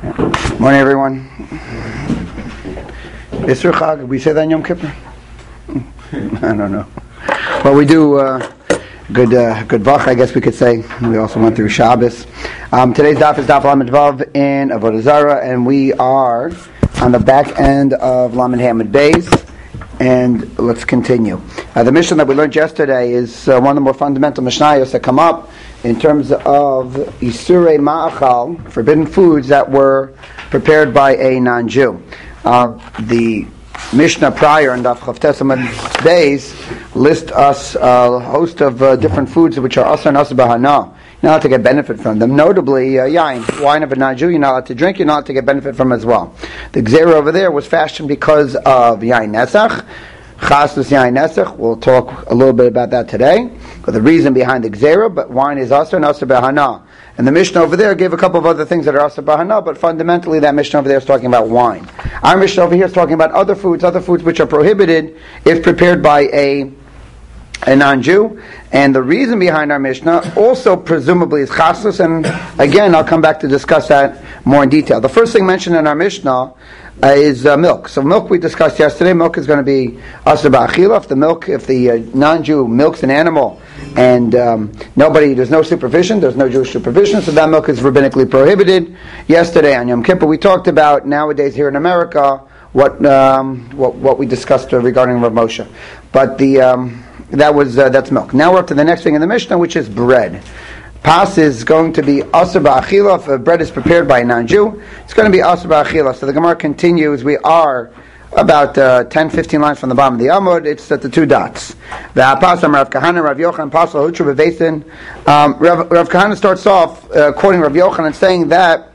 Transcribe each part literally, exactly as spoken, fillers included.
Morning, everyone. Isser Chag, we say that in Yom Kippur? I don't know. Well, we do uh, good uh, good Bach, I guess we could say. We also went through Shabbos. Um, today's daf is daf Lamed Vav in Avodah Zarah, and we are on the back end of Lamed Hamid Beis. And let's continue. Uh, the mission that we learned yesterday is uh, one of the more fundamental mishnayos that come up in terms of Isurei Ma'achal, forbidden foods that were prepared by a non-Jew. Uh, the Mishnah prior in Daf Chavtes Amud Beis list us a host of uh, different foods which are asur and asur b'hana. You're not allowed to get benefit from them. Notably, uh, yain, wine of a non-Jew, you're not allowed to drink, you're not allowed to get benefit from as well. The gzera over there was fashioned because of yain nesach, chasnus yain nesach. We'll talk a little bit about that today, but the reason behind the gzera, but wine is asur and asur b'hana. And the Mishnah over there gave a couple of other things that are asur b'hana, but fundamentally that Mishnah over there is talking about wine. Our Mishnah over here is talking about other foods, other foods which are prohibited if prepared by a a non-Jew. And the reason behind our Mishnah also presumably is chasnus, and again I'll come back to discuss that more in detail. The first thing mentioned in our Mishnah uh, is uh, milk. So milk we discussed yesterday. Milk is going to be asur b'achila. If the milk, if the uh, non-Jew milks an animal and um, nobody, there's no supervision, there's no Jewish supervision, so that milk is rabbinically prohibited. Yesterday on Yom Kippur we talked about nowadays here in America what um, what, what we discussed uh, regarding Rav Moshe. But the um, that was uh, that's milk. Now we're up to the next thing in the Mishnah, which is bread. Pas is going to be asur b'achila. If uh, bread is prepared by a non-Jew, it's going to be asur b'achila. So the Gemara continues. We are about uh, ten, fifteen lines from the bottom of the Amud. It's at the two dots. V'hapasam Rav Kahana, Rav Yochanan, Pasal Hutra B'Veisin. Um, Rav, Rav Kahana starts off uh, quoting Rav Yochanan and saying that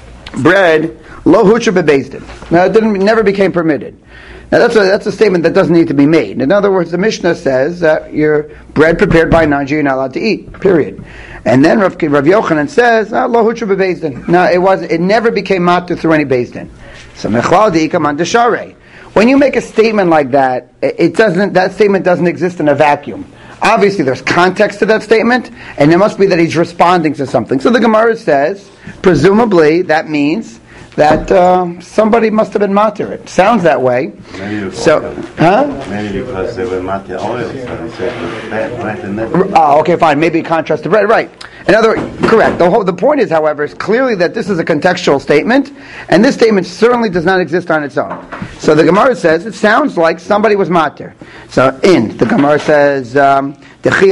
bread lo hutra b'Beis. Now it didn't, never became permitted. Now that's a, that's a statement that doesn't need to be made. In other words, the Mishnah says that your bread prepared by a non-Jew you're not allowed to eat, period. And then Rav, Rav Yochanan says, ah, lo hutra b'Beis. No, it was it never became matur through any Beis Din. So mechlal de'ika man desharei. When you make a statement like that, it doesn't. That statement doesn't exist in a vacuum. Obviously, there's context to that statement, and it must be that he's responding to something. So the Gemara says, presumably, that means that uh, somebody must have been matir. It sounds that way. Maybe so, oil. huh? Maybe because they were matir oil, so they said bread, bread and never. Oh, okay, fine. Maybe contrast to bread, right? In other words, correct. The whole, the point is, however, is clearly that this is a contextual statement, and this statement certainly does not exist on its own. So the Gemara says it sounds like somebody was matir. So in the Gemara says. Um, So the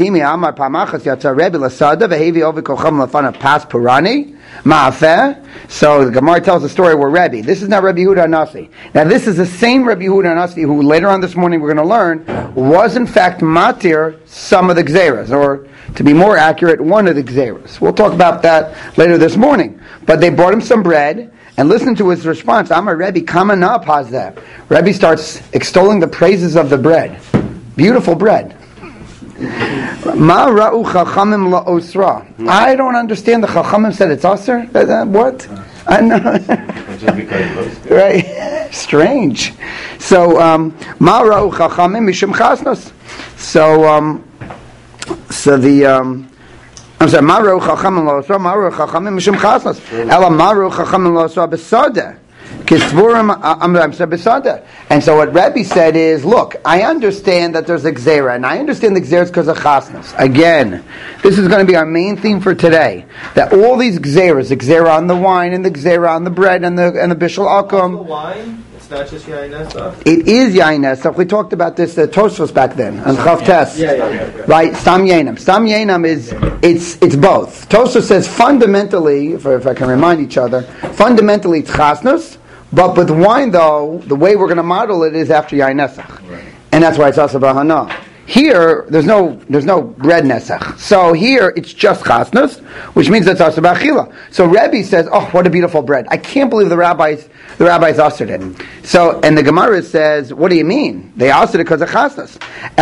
Gemara tells the story where Rebbe, this is not Rebbe Yehuda Anasi. Now this is the same Rebbe Yehuda Anasi who later on this morning we're going to learn was in fact matir some of the gzeras, or to be more accurate, one of the gzeras. We'll talk about that later this morning. But they brought him some bread, and listen to his response. Amar Rebbe, coming up, how's that? Rebbe starts extolling the praises of the bread. Beautiful bread. Ma ra'u chachamim la'osra. I don't understand. The chachamim said it's asur. Uh, what? I know. Right? Strange. So um, ma ra'u chachamim mishum chasnos. So um, so the um, I'm sorry. Ma ra'u chachamim la'osra. Ma ra'u chachamim mishum chasnos. Ela ma ra'u chachamim la'osra b'sada. And so what Rebbe said is, look, I understand that there's a gzera, and I understand the gzera is because of chasnas. Again, this is going to be our main theme for today. That all these gzeras, the gzera on the wine, and the gzera on the bread, and the and the bishul akum. The wine? It's not just yain nesach? It is yain nesach. We talked about this at Tosfos back then, on Chavtes. Yeah, yeah, yeah. Right, Stam Yainam. Stam Yainam is, it's it's both. Tosfos says fundamentally, if, if I can remind each other, fundamentally it's chasnas. But with wine, though, the way we're going to model it is after yain nesach, right. And that's why it's asur b'hana. Here, there's no there's no bread nesach. So here, it's just chasnus, which means that's asur b'achila. So Rebbe says, "Oh, what a beautiful bread! I can't believe the rabbis the rabbis assured it." So, and the Gemara says, "What do you mean? They assured it because of chasnus."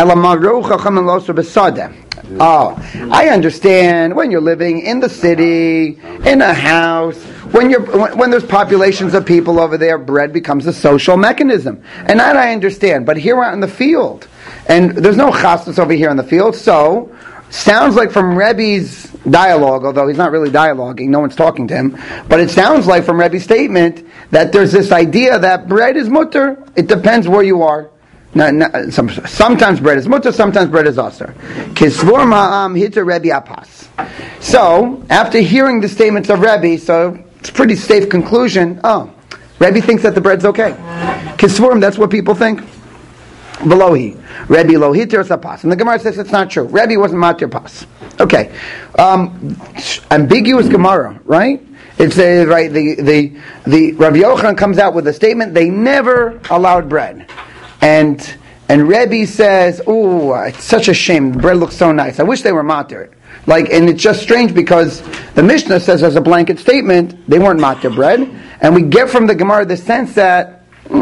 Oh, I understand. When you're living in the city, in a house, when you're when, when there's populations of people over there, bread becomes a social mechanism, and that I understand. But here we're out in the field, and there's no chasnus over here in the field, so sounds like from Rebbe's dialogue, although he's not really dialoguing, no one's talking to him. But it sounds like from Rebbe's statement that there's this idea that bread is mutter. It depends where you are. No, no, some, sometimes bread is mutter, sometimes bread is aser. Kisvor ma'am hiter Rebbe apas. So, after hearing the statements of Rebbe, so it's a pretty safe conclusion. Oh, Rebbe thinks that the bread's okay. Kisvorim, that's what people think. Belohi. Rebbe lo hiter sapas. And the Gemara says it's not true. Rebbe wasn't matir pas. Okay. Um, ambiguous Gemara, right? It's a, right, the, the, the, Rav Yochanan comes out with a statement, they never allowed bread. And, and Rebbe says, oh, it's such a shame, the bread looks so nice, I wish they were matir. Like, and it's just strange because the Mishnah says as a blanket statement, they weren't matir bread. And we get from the Gemara the sense that,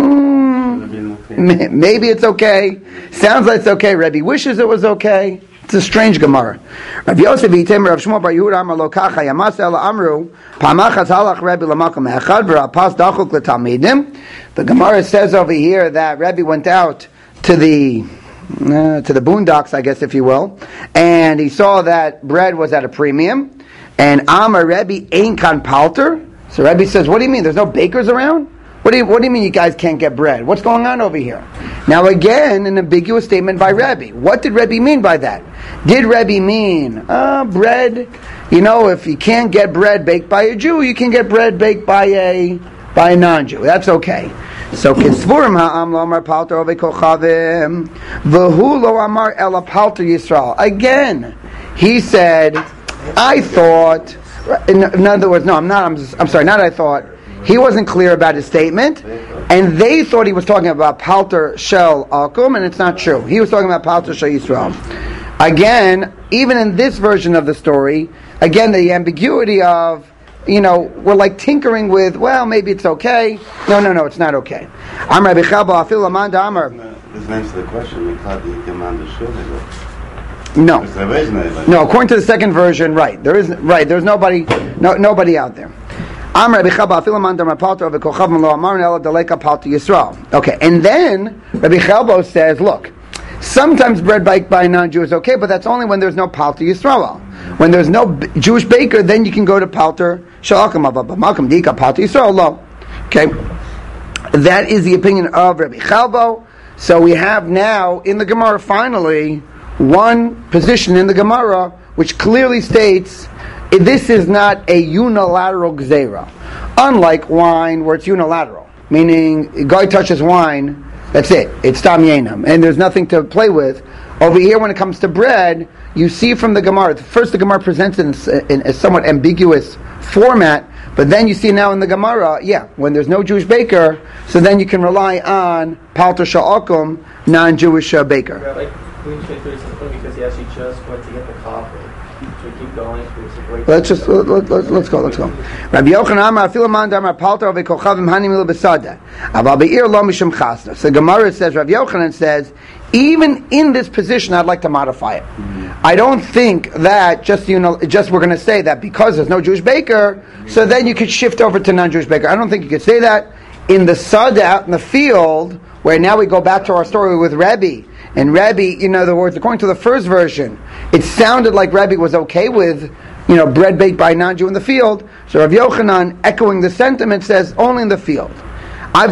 mm, maybe it's okay, sounds like it's okay, Rebbe wishes it was okay. It's a strange Gemara. Rav Yosef Yitem Rav Shmuel Bar Yehuda Amar Lo Kacha Yamas Ela Amru Pamachas Halach Rebbe Lamakom Echad V'Rapas Dachuk L'Talmidim. The Gemara says over here that Rebbe went out to the uh, to the boondocks, I guess, if you will, and he saw that bread was at a premium. And Amar Rebbe Ein Kan Palter. So Rebbe says, "What do you mean? There's no bakers around? What do you, what do you mean you guys can't get bread? What's going on over here?" Now again, an ambiguous statement by Rebbe. What did Rebbe mean by that? Did Rebbe mean, uh, bread, you know, if you can't get bread baked by a Jew, you can get bread baked by a by a non-Jew. That's okay. So, Kisvurim ha'am lo amar palter ove kochavim, v'hu lo amar ela palter Yisrael. Again, he said, I thought, in, in other words, no, I'm not, I'm, I'm sorry, not I thought, he wasn't clear about his statement, and they thought he was talking about Palter Shel Akum, and it's not true. He was talking about Palter Shel Yisrael. Again, even in this version of the story, again, the ambiguity of, you know, we're like tinkering with, well, maybe it's okay. No, no, no, it's not okay. Amar Bichalba Afil Amanda Amar. This answers the question. No, no. According to the second version, right? There is right. There's nobody, no, nobody out there. Okay, and then Rabbi Chelbo says, look, sometimes bread baked by a non-Jew is okay, but that's only when there's no Palter Yisrael. When there's no b- Jewish baker, then you can go to Palter Shalakam Malkam Dika Palter Yisrael Lo. Okay, that is the opinion of Rabbi Chelbo. So we have now in the Gemara finally one position in the Gemara which clearly states this is not a unilateral gzeira. Unlike wine, where it's unilateral, meaning a guy touches wine, that's it. It's tam yenam, and there's nothing to play with. Over here, when it comes to bread, you see from the Gemara. First, the Gemara presents it in, in a somewhat ambiguous format, but then you see now in the Gemara, yeah, when there's no Jewish baker, so then you can rely on palter sha'akum, non-Jewish uh, baker. Rabbi, can we change very simple because he actually just went to get the coffee. Should we keep going? Let's just let, let, let, let's go. Let's go. Rabbi Yochanan Amar Afilu Man Damar Palter Ove Kochavim Hanim Ilu Besada Aval Be'ir Lo Mishum Chasna. So Gemara says, Rabbi Yochanan says, even in this position, I'd like to modify it. Mm-hmm. I don't think that just you know, just we're going to say that because there's no Jewish baker, so then you could shift over to non-Jewish baker. I don't think you could say that. In the Sada out in the field, where now we go back to our story with Rebbe. And Rebbe, in other words, according to the first version, it sounded like Rebbe was okay with, you know, bread baked by a non-Jew in the field. So Rav Yochanan, echoing the sentiment, says only in the field. Huh?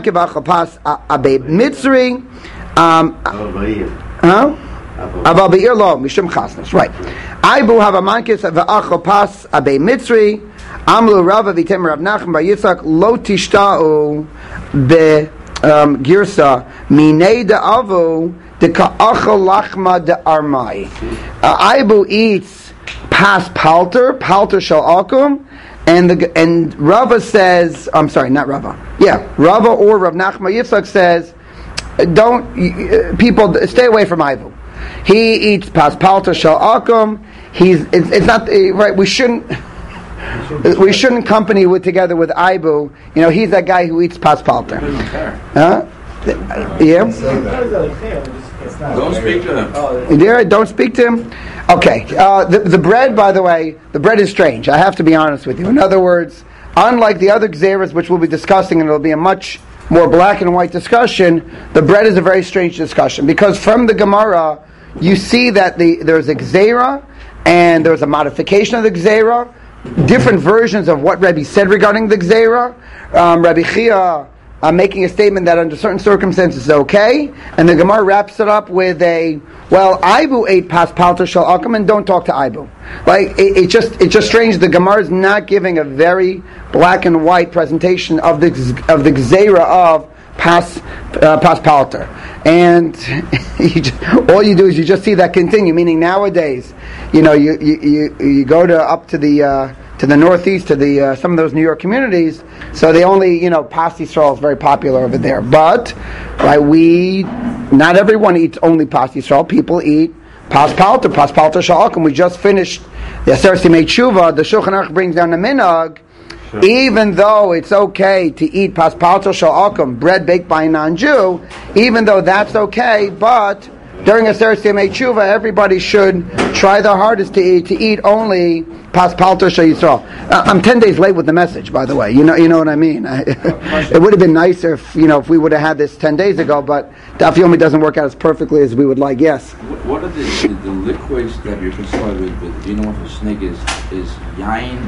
Aval be'ir lo mishum chasnas. Right. Aibu havamankis va'achopas abe mitzri amlu rava v'item Rav Nachman bar Yitzchak lo tishta'u be girsa minei da'avu deka'achal lachma de'armai. Aibu eats pas palter, palter shal akum, and the and Rava says, I'm sorry, not Rava. Yeah, Rava or Rav Nachman Yitzchak says, don't uh, people stay away from Aibu. He eats pas palter shal akum. He's it's, it's not uh, right. We shouldn't we shouldn't company with together with Aibu. You know, he's that guy who eats pas palter. Huh? Yeah. Don't speak to him. Yeah, don't speak to him. Okay. Uh, the the bread, by the way, the bread is strange. I have to be honest with you. In other words, unlike the other gzeras, which we'll be discussing, and it'll be a much more black and white discussion, the bread is a very strange discussion because from the Gemara you see that the there's a gzera and there was a modification of the Gzeira, different versions of what Rebbe said regarding the Gzeira. Um, Rabbi Chia uh, making a statement that under certain circumstances is okay, and the Gemara wraps it up with a, well, Ibu ate pas palter shel akum, and don't talk to Ibu. Like it, it just it's just strange. The Gemara is not giving a very black and white presentation of the of the Gzeira of pas uh, pas palter, and you just, all you do is you just see that continue. Meaning nowadays, you know, you you you, you go to up to the uh, to the northeast to the uh, some of those New York communities, so they only, you know, pas Yisrael is very popular over there. But right, we not everyone eats only pas Yisrael. People eat pas palter, pas palter shel akum. We just finished the Aser Simei Tshuva. The Shulchan Aruch brings down the minhag. Sure. Even though it's okay to eat pas palter shel akum, bread baked by a non-Jew, even though that's okay, but during a Aser Simei Tshuva, everybody should try their hardest to eat to eat only pas palter shel Yisrael. Uh, I'm ten days late with the message, by the way. You know, you know what I mean. It would have been nicer if you know if we would have had this ten days ago, but Daf Yomi doesn't work out as perfectly as we would like. Yes. What are the, the, the liquids that you're concerned with? with do you know what the snake is? Is yain,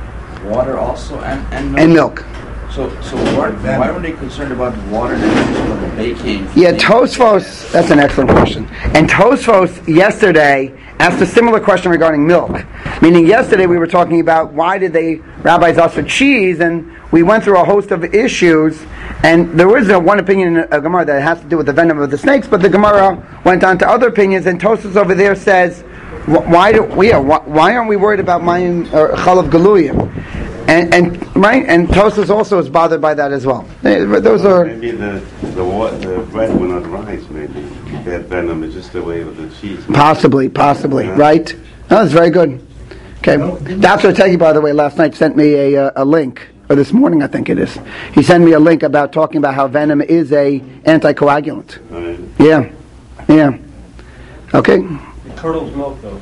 water also, and and milk? And milk. So, so why, why are they concerned about water and the baking? Yeah, Tosfos, that's an excellent question. And Tosfos yesterday asked a similar question regarding milk. Meaning yesterday we were talking about why did they, rabbis ask for cheese, and we went through a host of issues, and there was a one opinion in a Gemara that has to do with the venom of the snakes, but the Gemara went on to other opinions, and Tosfos over there says, why do, yeah, why, why aren't we worried about mayim or chalav galuyim? And, and right, and Tosfos also is bothered by that as well. Those well, are maybe the the, wa- the bread will not rise. Maybe that venom is just the way of the cheese. Possibly, possibly, yeah. Right? No, that's very good. Okay, Doctor Tegi, by the way, last night sent me a uh, a link, or this morning I think it is. He sent me a link about talking about how venom is a anticoagulant. Right. Yeah, yeah. Okay. It curdles milk, though.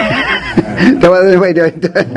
wait, wait, wait.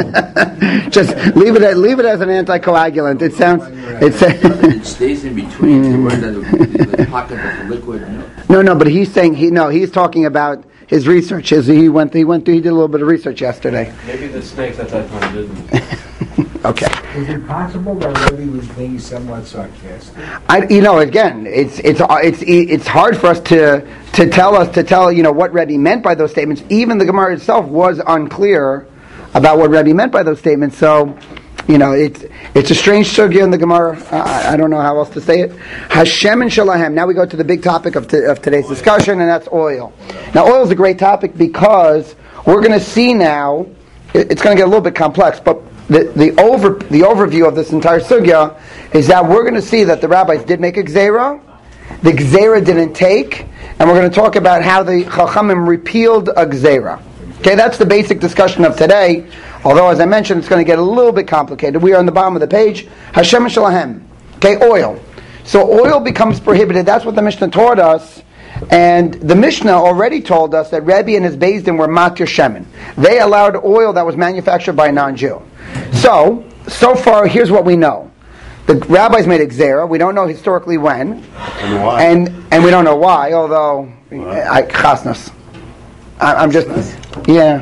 Just leave it. As, leave it as an anticoagulant. It sounds. It's. It stays in between. Where the, the pocket of the liquid. No, no. But he's saying he no. He's talking about his research. His, he went. He went. Through, he did a little bit of research yesterday. Maybe the snakes at that time didn't. Okay. Is it possible that Rebbe was being somewhat sarcastic? I, you know, again, it's it's it's it's hard for us to to tell us to tell you know what Rebbe meant by those statements. Even the Gemara itself was unclear about what Rebbe meant by those statements. So, you know, it's it's a strange sugya in the Gemara. I, I don't know how else to say it. Hashem and Shalahem. Now we go to the big topic of t- of today's discussion, and that's oil. Now, oil is a great topic because we're going to see now. It, it's going to get a little bit complex, but. The, the over the overview of this entire sugya is that we're going to see that the rabbis did make a gzeira, the gzeira didn't take, and we're going to talk about how the chachamim repealed a gzeira. Okay, that's the basic discussion of today. Although, as I mentioned, it's going to get a little bit complicated. We are on the bottom of the page. Hashem and Shalahem. Okay, oil. So oil becomes prohibited. That's what the Mishnah taught us. And the Mishnah already told us that Rebbe and his Beis Din were matir shemen. They allowed oil that was manufactured by a non-Jew. So, so far, here's what we know. The rabbis made a gzera. We don't know historically when. And why? And, and we don't know why, although, I, chasnas. I, I'm just, yeah.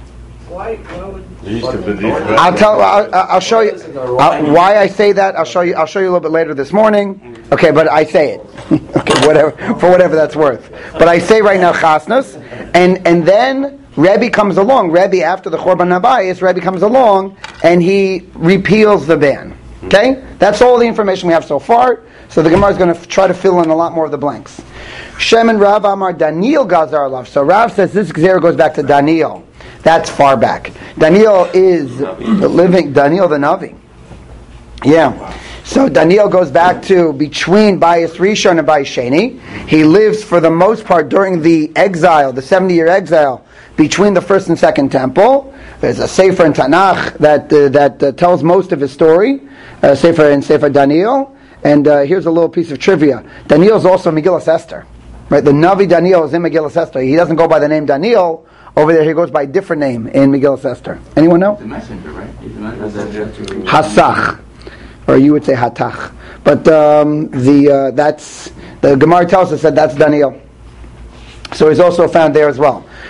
Why? Why would? They used to believe I'll tell. I'll, I'll show you uh, why I say that. I'll show you. I'll show you a little bit later this morning. Okay, but I say it. Okay, whatever for whatever that's worth. But I say right now chasnas, and and then Rebbe comes along. Rebbe after the Chorban Habayis, Rebbe comes along and he repeals the ban. Okay, that's all the information we have so far. So the Gemara is going to f- try to fill in a lot more of the blanks. Shem and Rav Amar Daniel Gazar Lav. So Rav says this gzera goes back to Daniel. That's far back. Daniel is the living, Daniel the Navi. Yeah. So Daniel goes back to between Bayis Rishon and Bayis Sheni. He lives for the most part during the exile, the seventy-year exile, between the first and second temple. There's a Sefer in Tanakh that uh, that uh, tells most of his story, uh, Sefer and Sefer Daniel. And uh, here's a little piece of trivia. Daniel is also Megillas Esther. Right? The Navi Daniel is in Megillas Esther. He doesn't go by the name Daniel. Over there, he goes by a different name in Megillas Esther. Anyone know? The messenger, right? He's the messenger. Hasach, or you would say Hatach. But um, the uh, that's the Gemara tells us that that's Daniel. So he's also found there as well.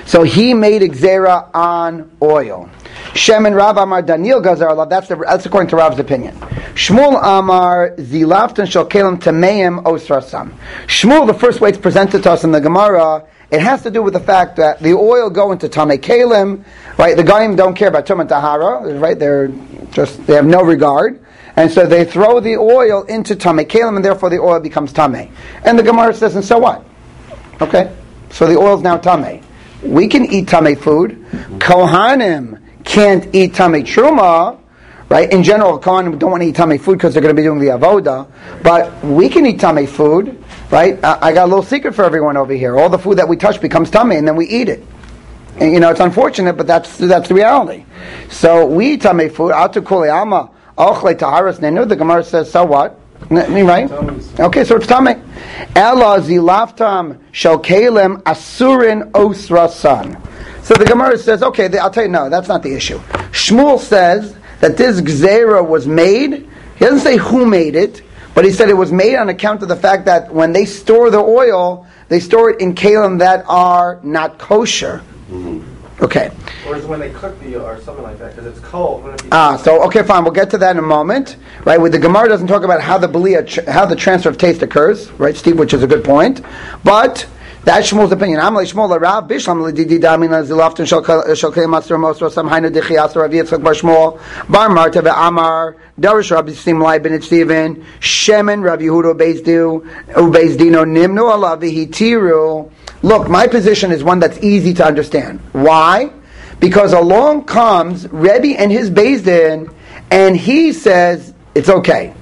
So he made a gzera on oil. Shem and Rav Amar Daniel Gazar alav. That's the, that's according to Rav's opinion. Shmuel Amar Zilaftan Shel Kelim Tameim Osrasam. Shmuel, the first way it's presented to us in the Gemara, it has to do with the fact that the oil go into Tamei Kelim, right? The Goyim don't care about Tum and Tahara, right? They're just, they have no regard. And so they throw the oil into Tamei Kelim, and therefore the oil becomes Tamei. And the Gemara says, and so what? Okay, so the oil is now Tamei. We can eat Tamei food. Kohanim can't eat Tamei Truma, right? In general, Kohanim don't want to eat Tamei food because they're going to be doing the Avoda. But we can eat Tamei food, right? Uh, I got a little secret for everyone over here. All the food that we touch becomes Tamei, and then we eat it. And, you know, it's unfortunate, but that's that's the reality. So we eat Tamei food. Atu kuli ama ochle taharas nenu. The Gemara says, so what? N- right? Okay, so it's Tamei. Ela zilaftam shel kelim asurin osrasan. So the Gemara says, okay, the, I'll tell you, no, that's not the issue. Shmuel says that this gzera was made. He doesn't say who made it, but he said it was made on account of the fact that when they store the oil, they store it in kelim that are not kosher. Mm-hmm. Okay. Or is when they cook the or something like that, because it's cold. It ah, so okay, fine. We'll get to that in a moment, right? With the Gemara doesn't talk about how the belia, how the transfer of taste occurs, right, Steve? Which is a good point, but that's Shmuel's opinion. Amalei Shmuel Rav Bishlam Lididi Damina Zilaftin Shalkei Master Mosra Samhaina Dichias Rav Yitzchak Bar Shmuel Bar Marta Ve'Amar Darish Rabbi Simlai Ben Stephen Shemen Rav Yehuda Bezdinu Ubezdino Nimnu Allah Vihitiru. Look, my position is one that's easy to understand. Why? Because along comes Rebbe and his Bezdin, and he says it's okay.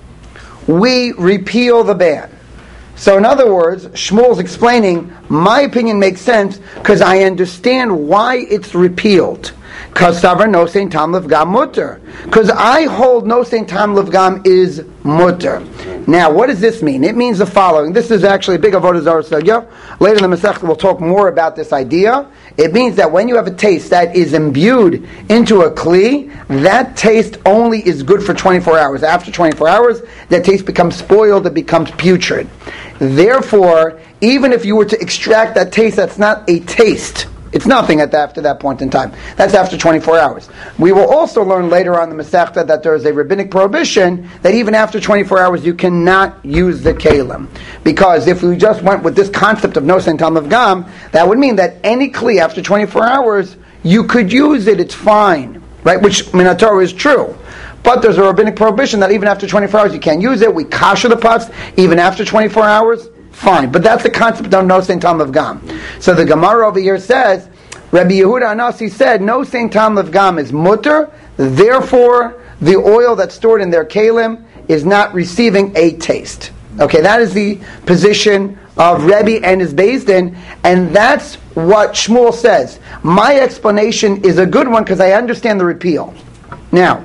We repeal the ban. So in other words, Shmuel's explaining, my opinion makes sense because I understand why it's repealed. Because Savar no sein tam levgam mutter. Because I hold no sein tam levgam is mutter. Now, what does this mean? It means the following. This is actually a big avodah zarah sugya. Later in the Masechta we'll talk more about this idea. It means that when you have a taste that is imbued into a kli, that taste only is good for twenty-four hours. After twenty-four hours, that taste becomes spoiled, it becomes putrid. Therefore, even if you were to extract that taste, that's not a taste. It's nothing at the, after that point in time. That's after twenty-four hours. We will also learn later on in the Masechta that there is a rabbinic prohibition that even after twenty-four hours you cannot use the kelim. Because if we just went with this concept of no sein tam levgam, that would mean that any kli after twenty-four hours, you could use it, it's fine. Right? Which Minatorah is true. But there's a rabbinic prohibition that even after twenty-four hours you can't use it. We kasher the pots even after twenty-four hours. Fine, but that's the concept of no sein tam levgam. So the Gemara over here says, Rabbi Yehuda Anasi said, no sein tam levgam is mutter, therefore the oil that's stored in their kelim is not receiving a taste. Okay, that is the position of Rebbe and his Beis Din, and that's what Shmuel says. My explanation is a good one because I understand the repeal. Now,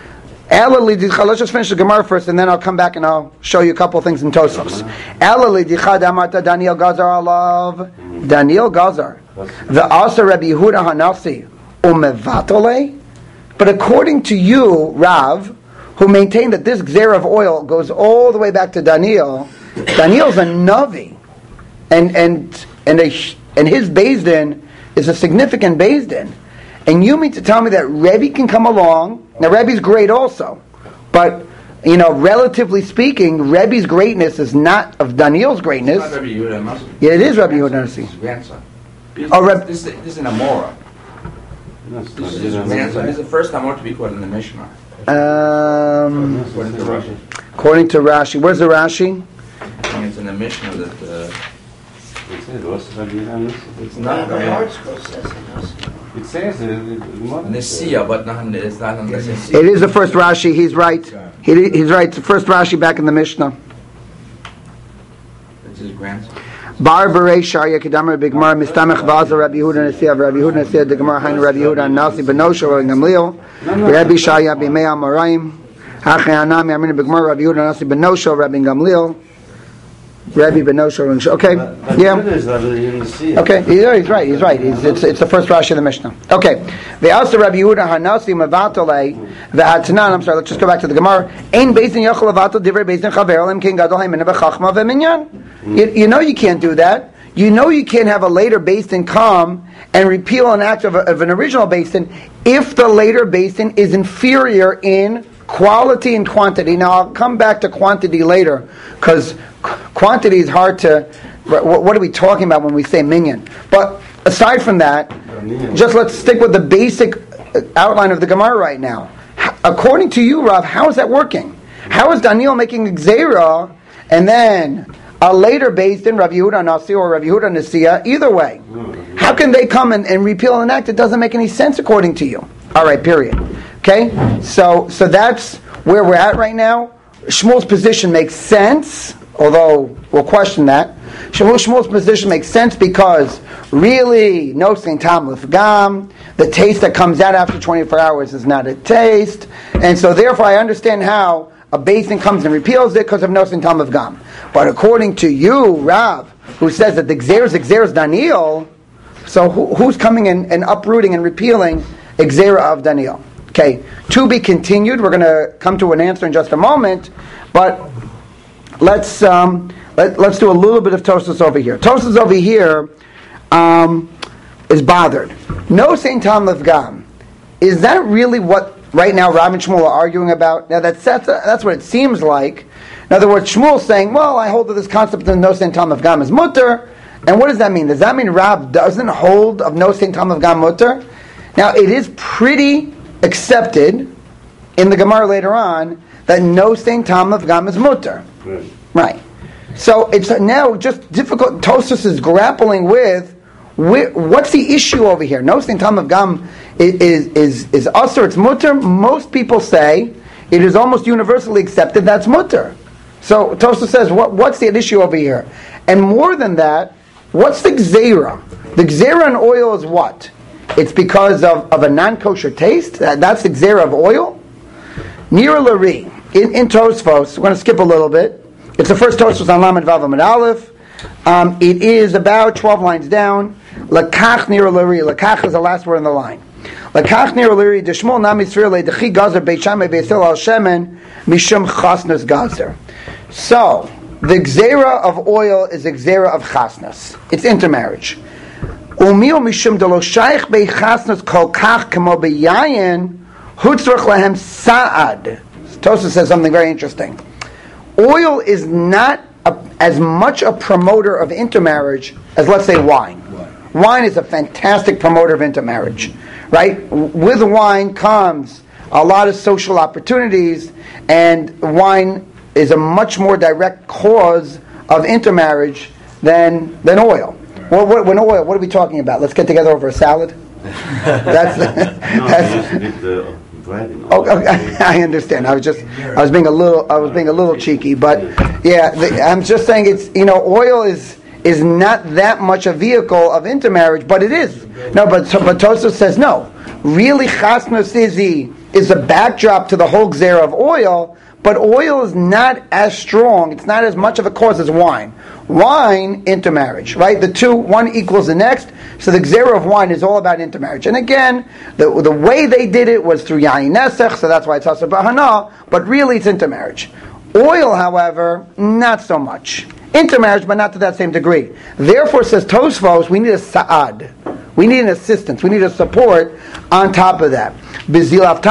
let's just finish the Gemara first, and then I'll come back and I'll show you a couple of things in Tosfos. Daniel Gazar alav Daniel Gazar the Asa Rabbi Yehuda Hanasi umevatole. But according to you, Rav, who maintain that this gzera of oil goes all the way back to Daniel, Daniel's a navi, and and and a, and his Beis Din is a significant Beis Din. And you mean to tell me that Rebbe can come along? Now, Rebbe's great also, but you know, relatively speaking, Rebbe's greatness is not of Daniel's greatness. It's not Rabbi Yehuda Nasi. Yeah, it is Rabbi Yehuda Nasi. His grandson. Oh, Reb- this, this is an Amora. This is his grandson. This is the first Amora to be quoted in the Mishnah. Um, According to Rashi. according to Rashi, where's the Rashi? I think it's in the Mishnah that uh, It's not The Rabbi article says it does. It says it. Nesiya, but not, it's not on the same. It is the first Rashi. He's right. He, he's right. It's the first Rashi back in the Mishnah. It's his grandson. Bar Berei Sharia Kedamar Bigmar Mistamech Vaza Rabbi Yehuda Nesiya Rabbi Yehuda Nesiya the Gemara Hainu Rabbi Yehuda Nasi Benosha Rabbi Gamliel Rabbi Sharia Bimei Amoraim Hachei Anami Amina Bigmar Rabbi Yehuda Nasi Benosha Rabbi Gamliel Rabbi Benosha. Okay, yeah. Okay, he's right. He's right. He's, it's, it's the first Rashi of the Mishnah. Okay, the also Rabbi Yehuda Hanasi Mavatole the Hatanan. I'm sorry. Let's just go back to the Gemara. Ein Beis Din Yachol Avato Divrei Beis Din Chaver Elim King Gadol Haimena Bechachma Veminyan. You know you can't do that. you know you can't have a later Beis Din come and repeal an act of, a, of an original Beis Din if the later Beis Din is inferior in quality and quantity. Now I'll come back to quantity later, because qu- quantity is hard to. What, what are we talking about when we say minyan? But aside from that, just let's stick with the basic outline of the Gemara right now. H- according to you, Rav, how is that working? How is Daniel making a gzeira and then a later Beis Din, Rav Yehuda Nasi or Rav Yehuda Nasiya? Either way, how can they come and, and repeal an act that doesn't make any sense according to you? All right, period. Okay, so so that's where we're at right now. Shmuel's position makes sense, although we'll question that. Shmuel's position makes sense because really, no Saint Tam Lefgam, the taste that comes out after twenty-four hours is not a taste, and so therefore I understand how a Beis Din comes and repeals it because of no Saint Tam Lefgam. But according to you, Rav, who says that the Gzer is Gzer is Daniel, so who, who's coming in and uprooting and repealing Gzera of Daniel? Okay, to be continued. We're going to come to an answer in just a moment, but let's um, let, let's do a little bit of Tosfos over here. Tosfos over here um, is bothered. No Saint Tam Lefgam. Is that really what right now Rav and Shmuel are arguing about? Now that's that's, that's what it seems like. In other words, Shmuel's saying, "Well, I hold to this concept of no Saint Tam Lefgam is mutter." And what does that mean? Does that mean Rav doesn't hold of no Saint Tam Lefgam mutter? Now it is pretty accepted in the Gemara later on that no Saint Tam Lefgam is mutter. Right. Right. So it's now just difficult. Tosfos is grappling with wh- what's the issue over here. No Saint Tam Lefgam is is is, is usher. It's mutter. Most people say it is almost universally accepted that's mutter. So Tosfos says what what's the issue over here? And more than that, what's the gzeira? The gzeira in oil is what? It's because of, of a non-kosher taste? That, that's the gzeira of oil? Nira Lari, in, in Tosfos, we're going to skip a little bit. It's the first Tosfos on Lamed Vav Amud Aleph. Um, it is about twelve lines down. Lakach Nira Lari. Lakach is the last word in the line. Lakach Nira Lari, Deshmol Nam Yisrael, Dechi Gazer, Beit Shammai, Beisil Al Shemen, Mishum Chasnas Gazer. So, the gzeira of oil is the gzeira of chasnas. It's intermarriage. Umio mishum delo shaykh bechasnas kol kach kamo beyayin hutzrach lahem sa'ad. Tosfos says something very interesting. Oil is not a, as much a promoter of intermarriage as, let's say, wine. Wine is a fantastic promoter of intermarriage, right? With wine comes a lot of social opportunities, and wine is a much more direct cause of intermarriage than than oil. Well, what, when oil, what are we talking about? Let's get together over a salad. That's No, that's. you need the bread and Oh, all okay, that. I understand. I was just, I was being a little, I was being a little cheeky, but yeah, the, I'm just saying it's, you know, oil is is not that much a vehicle of intermarriage, but it is. No, but but Tosfos says no. Really, chasnas is the is the backdrop to the whole gzera of oil. But oil is not as strong, it's not as much of a cause as wine. Wine, intermarriage, right? The two, one equals the next. So the gzera of wine is all about intermarriage. And again, the the way they did it was through yayin nesech, so that's why it's asur b'hana, but really it's intermarriage. Oil, however, not so much. Intermarriage, but not to that same degree. Therefore, says Tosfos, we need a sa'ad. We need an assistance. We need a support on top of that. No,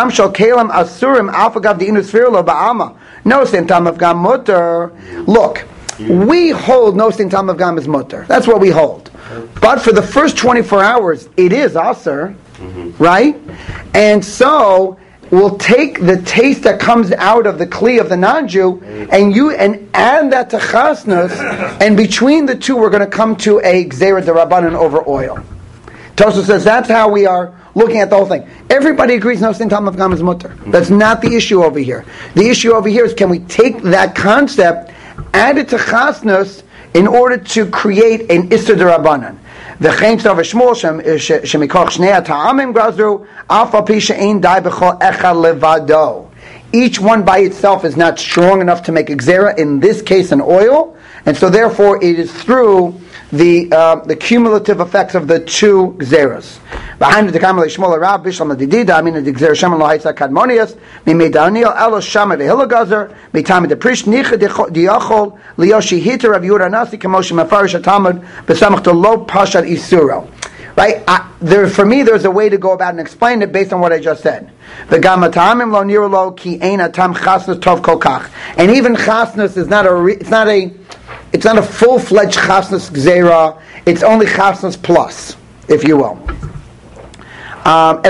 Saint Tam Lefgam mutter. Look, we hold no Saint Tam Lefgam is mutter. That's what we hold. But for the first twenty-four hours, it is asur, mm-hmm. right? And so we'll take the taste that comes out of the kli of the non-Jew, and you and add that to chasnas, and between the two, we're going to come to a gzera d'Rabbanan over oil. Tosfos says that's how we are looking at the whole thing. Everybody agrees no Saint Tam Lefgam is mutter. That's not the issue over here. The issue over here is can we take that concept, add it to chasnas in order to create an Issur d'Rabbanan. V'chein tzov Shmuel shemikoch shnei ha'ta'amim gazru af al pi she'ein dai b'chol echad levado. Each one by itself is not strong enough to make a gzera, in this case an oil, and so therefore it is through the uh, the cumulative effects of the two gzeras. Behind the Kamal Shmuel Rab Bishlam Didida, I mean the Gzer Shaman Lohaitza Kadmonius, me made Daniel Elos Shama the Hilagazer, me time the Prish Nicha Diachol, Lioshi Hitter of Yura Nasi Kamoshi Mafarish Talmud, Besamach to Lo Pashat Isuro. Right? I, there, for me, there's a way to go about and explain it based on what I just said. The Gamatamim Lo Nirlo Ki Ein Atam Chasnus Tov Kokach. And even Chasnus is not a, re, it's not a, it's not a full-fledged Chasnus Gzeira. It's only Chasnus plus, if you will. Um,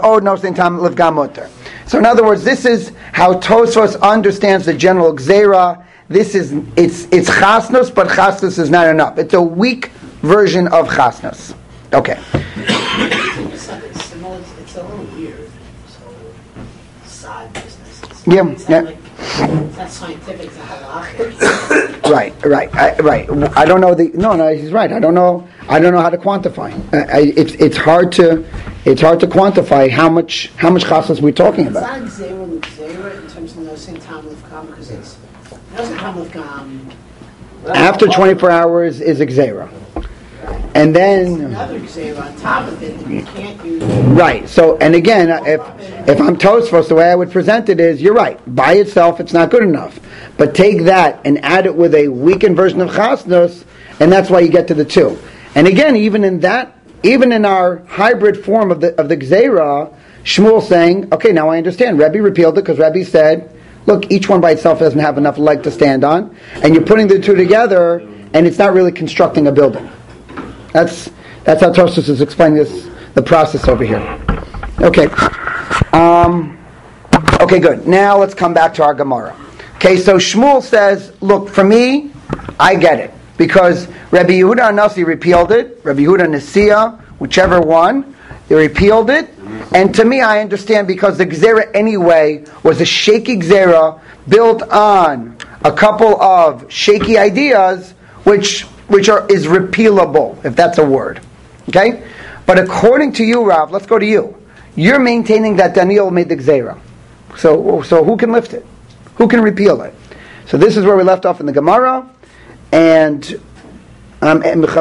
so in other words, this is how Tosfos understands the general Gzeira. This is, it's, it's Chasnus, but Chasnus is not enough. It's a weak version of Chasnus. Okay. It's, it's, it's a little weird. So, side businesses. Yeah, it's yeah. Like, it's not scientific to halakha. Right, right, I, right. I don't know the. No, no, he's right. I don't know. I don't know how to quantify. I, I, it's it's hard to it's hard to quantify how much how much chasnas we're talking about. It's not zero zero in terms of noticing time with kam because it's noticing time with kam. After twenty-four hours is a gzeira. And then another gzeira on top of it that you can't use. Right. So, and again, if if I'm Tosfos, the way I would present it is, you're right. By itself, it's not good enough. But take that and add it with a weakened version of chasnos, and that's why you get to the two. And again, even in that, even in our hybrid form of the of the gzeira, Shmuel saying, okay, now I understand. Rebbe repealed it because Rebbe said, look, each one by itself doesn't have enough leg to stand on, and you're putting the two together, and it's not really constructing a building. That's that's how Tosfos is explaining this, the process over here. Okay. Um, okay, good. Now let's come back to our Gemara. Okay, so Shmuel says, look, for me, I get it. Because Rabbi Yehuda Anasi repealed it, Rabbi Yehuda Nasiya, whichever one, they repealed it. And to me, I understand because the Gzera anyway was a shaky Gzera built on a couple of shaky ideas, which which are is repealable, if that's a word. Okay? But according to you, Rav, let's go to you. You're maintaining that Daniel made the Gzera. So, so who can lift it? Who can repeal it? So this is where we left off in the Gemara. And um, back into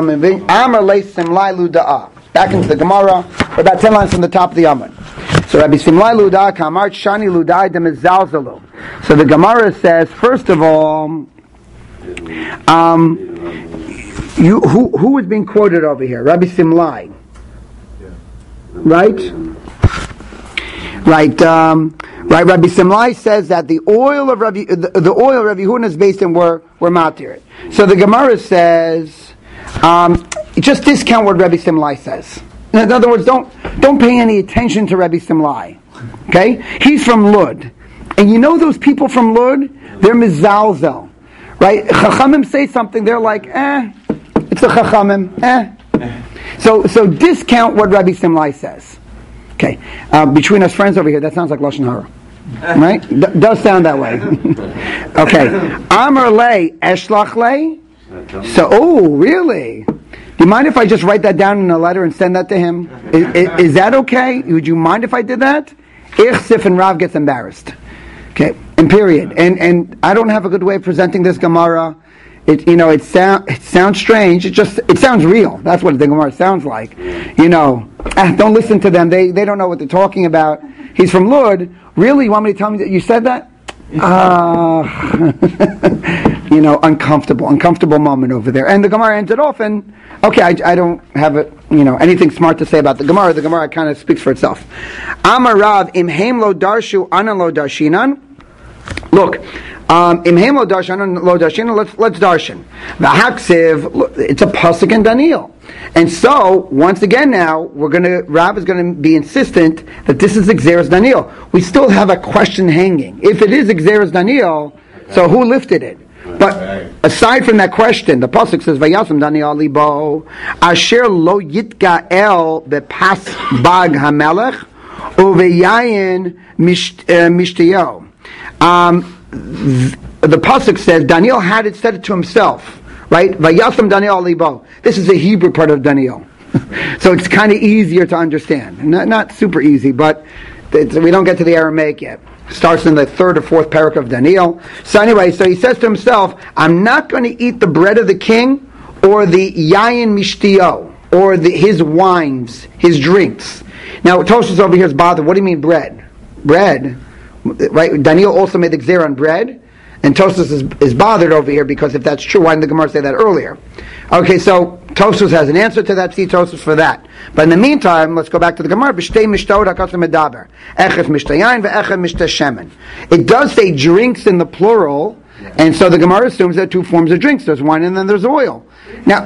the Gemara, we're about ten lines from the top of the Amud. So Rabbi Simlai Luda Kamar Shani Ludai Demizalzalu. So the Gemara says, first of all, um, you who who is being quoted over here? Rabbi Simlai, right? Right. Um, Right, Rabbi Simlai says that the oil of Rabbi, the, the oil of Rabbi Yehuda based in were were matir. So the Gemara says, um, just discount what Rabbi Simlai says. In other words, don't don't pay any attention to Rabbi Simlai. Okay, he's from Lud, and you know those people from Lud, they're mizalzel, right? Chachamim say something, they're like, eh, it's a chachamim, eh. So so discount what Rabbi Simlai says. Okay, uh, between us friends over here, that sounds like Lashon Hara, right? D- does sound that way. Okay, Amar le eshlach le. So, oh, really? Do you mind if I just write that down in a letter and send that to him? Is, is, is that okay? Would you mind if I did that? Ich Sif and Rav gets embarrassed. Okay, and period. And and I don't have a good way of presenting this Gemara. It you know it sound it sounds strange. It just it sounds real. That's what the Gemara sounds like. You know, ah, don't listen to them. They they don't know what they're talking about. He's from Lud. Really, you want me to tell me that you said that? Ah, uh, you know, uncomfortable, uncomfortable moment over there. And the Gemara ends it off. And okay, I, I don't have a, you know anything smart to say about the Gemara. The Gemara kind of speaks for itself. Amar Rav im heim lo darshu anan lo darshinan. Look. Um, Imhem lo darshan lo darshan. Let's let's darshan. V'haksiv. It's a pasuk in Daniel, and so once again now we're gonna Rab is gonna be insistent that this is Xeris Daniel. We still have a question hanging. If it is Xeris Daniel, so who lifted it? But aside from that question, the pasuk says Vayasam Daniel libo asher lo yitka el bepas bag hamelech uveyayin mishtiyo. Um. The pasuk says Daniel had it said it to himself, right? Vayasam Daniel libo. This is the Hebrew part of Daniel, so it's kind of easier to understand. Not, not super easy, but we don't get to the Aramaic yet. It starts in the third or fourth parak of Daniel. So anyway, so he says to himself, "I'm not going to eat the bread of the king or the yayin mishtiyo, or the, his wines, his drinks. Now, Tosfos over here is bothered. What do you mean bread? Bread, right? Daniel also made the gzera on bread, and Tosfos is, is bothered over here because if that's true, why didn't the Gemara say that earlier? Okay, so Tosfos has an answer to that. See Tosfos for that. But in the meantime, let's go back to the Gemara. B'shtei mishtod hakatzim medaber. Echad mishteh yain ve'echad mishteh shemen. It does say drinks in the plural, and so the Gemara assumes there are two forms of drinks. There's wine and then there's oil. Now,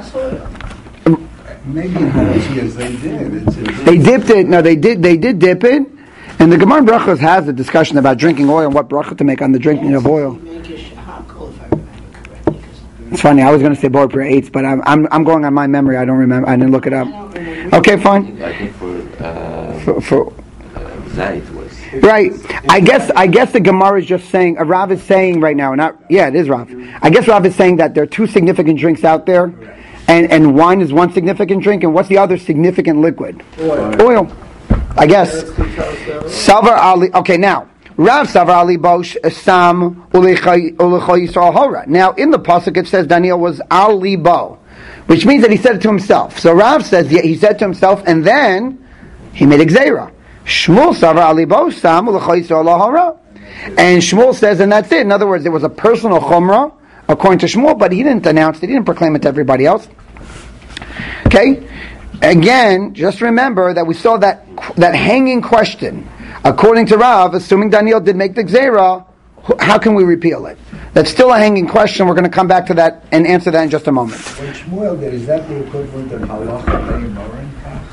Maybe because they did. It's a they dipped it. No, they did. They did dip it. And the Gemara in Brachos has a discussion about drinking oil and what bracha to make on the drinking of oil. Make a shahakol, if I remember correctly. 'cause It's funny. I was going to say board for eights, but I'm, I'm I'm going on my memory. I don't remember. I didn't look it up. I don't remember. Okay, fine. I think for, uh, For, for, uh, Zayt was. right. I guess I guess the Gemara is just saying. Uh, Rav is saying right now. Not yeah, it is Rav. I guess Rav is saying that there are two significant drinks out there, and and wine is one significant drink, and what's the other significant liquid? Oil. Oil. I guess. That's the Tosfos. Savar Ali. Okay, now Rav Savar Ali Bosh Sam Ulecha Yisrael Hora. Now in the pasuk it says Daniel was Ali Bo, which means that he said it to himself. So Rav says yeah, he said to himself, and then he made a gzeira. Shmuel Savar Ali Bosh Sam Ulecha Yisrael Hora, and Shmuel says, and that's it. In other words, it was a personal chumrah according to Shmuel, but he didn't announce it. He didn't proclaim it to everybody else. Okay. Again, just remember that we saw that that hanging question. According to Rav, assuming Daniel did make the gzera, how can we repeal it? That's still a hanging question. We're going to come back to that and answer that in just a moment. What Shmuel did, is that the equivalent of halacha be'imorin?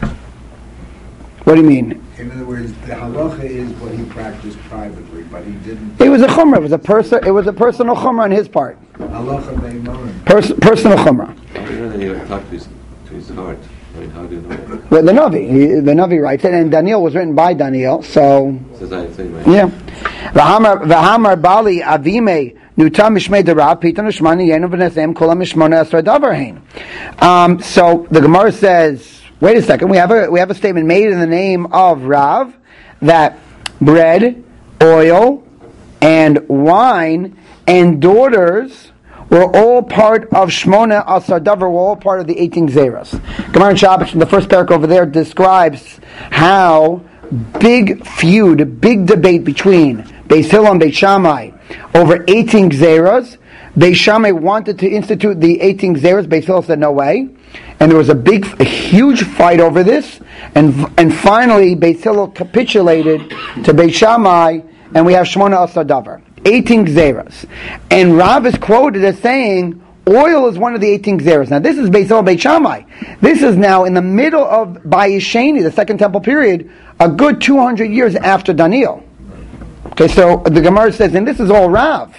What do you mean? In other words, the halacha is what he practiced privately, but he didn't. It was a chumrah. It was a person. It was a personal chumrah on his part. Halacha be'imorin. Pers- personal chumrah. How do you know that he would talk to his, to his heart? I mean, how do you know that? The, the Navi, he, the Navi writes it, and Daniel was written by Daniel. So Says I say, right? yeah. V'hamar v'hamar bali avime nutam mishmei derav pitan ushmani yenu v'nesem kol mishmona esra davar hein. Um So the Gemara says, wait a second. We have a we have a statement made in the name of Rav that bread, oil, and wine and daughters were all part of Shmona Asar Davar, were all part of the eighteen Zeras. Gemara in Shabbos, the first parak over there, describes how big feud, big debate between Beis Hillel and Beis Shammai over eighteen Zeras. Beis Shammai wanted to institute the eighteen Zeras. Beis Hillel said no way. And there was a big, a huge fight over this. And and finally, Beis Hillel capitulated to Beis Shammai, and we have Shmona Asar Davar. eighteen Gzeras. And Rav is quoted as saying, oil is one of the eighteen Gzeras. Now this is Beis Hillel Beis Shammai. This is now in the middle of Bayesheni, the Second Temple period, a good two hundred years after Daniel. Okay, so the Gemara says, and this is all Rav.